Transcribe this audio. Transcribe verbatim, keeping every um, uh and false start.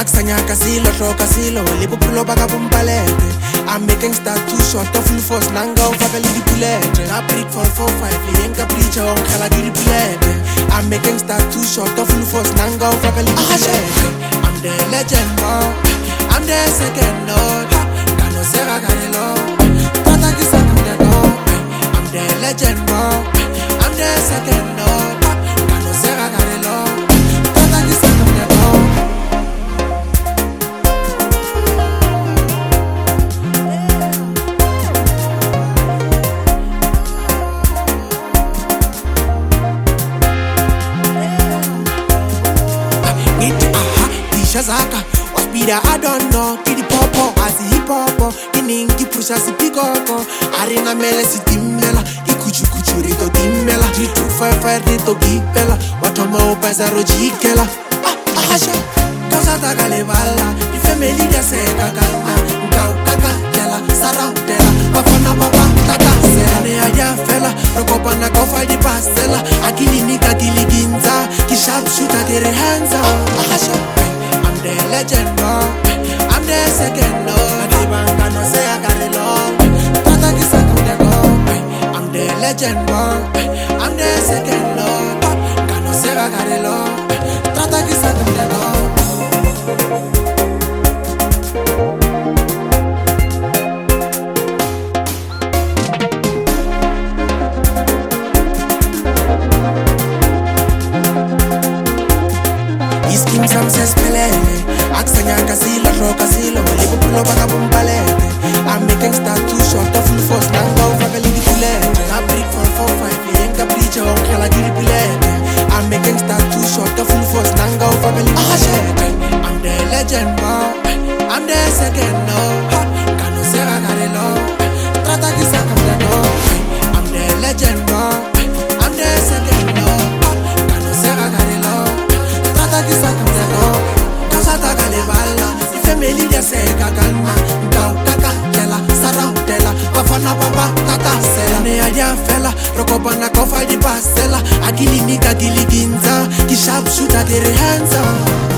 Aksanyaka silo, shoka silo, lipo pulo baka bumpalete. I'm making start too short, the full force, nanga ufaka li dipulete. I break for four five, yenka preacher, on kala di dipulete. I'm making start too short, the full force, nanga ufaka li dipulete. I'm the legend, man. I'm the second lord. Kano sera kanelo, tata kisa kanelo. I'm the legend, man. I'm the second lord. Kano sera kanelo, tata kisa kanelo. Zaka waspira I don't know kidi popo asi hip hop kiningi pusha si pikoko arena mele si timmela ikuchu kuchu rito timmela jitu fire fire rito gipela watoma opasa rojikela ah ahasha causa tagale bala di family dia seka kalma ngau kaka kela sarautela bafana baba tata sela ne aja fela rokopa na kofa di pasela akili nika kiliginza ki sharp shooter tere hands up ahasha the legend, man. I'm the second lord. Kibanga no say I got it long. Tata kisa kumdego. I'm the legend, man. I'm the second lord. Kano say I got it long. Tata kisa kumdego. Iskim sam se spelele. Aksanyaka silo, shoka silo, lipo pulo baka bumpalete. I'm making start too short, the full force, nanga ufaka li dipulete. I break for four five, yenka preacher, on kala di dipulete. I'm making start too short, the full force, nanga ufaka li dipulete. I'm the legend, man. I'm the second lord. Kano sera kanelo, tata kisa kamdego. I'm the legend, man. I'm the second lord. Kano sera kanelo, tata kisa kamdego. Tagale bala, di family dia seka kalma. Ngau kaka kela, sarautela, bafana baba tata sela. Ne aja fela, rokopa na kofa di pasela. Akili nika kiliginza, ki sharp shooter tere hands up.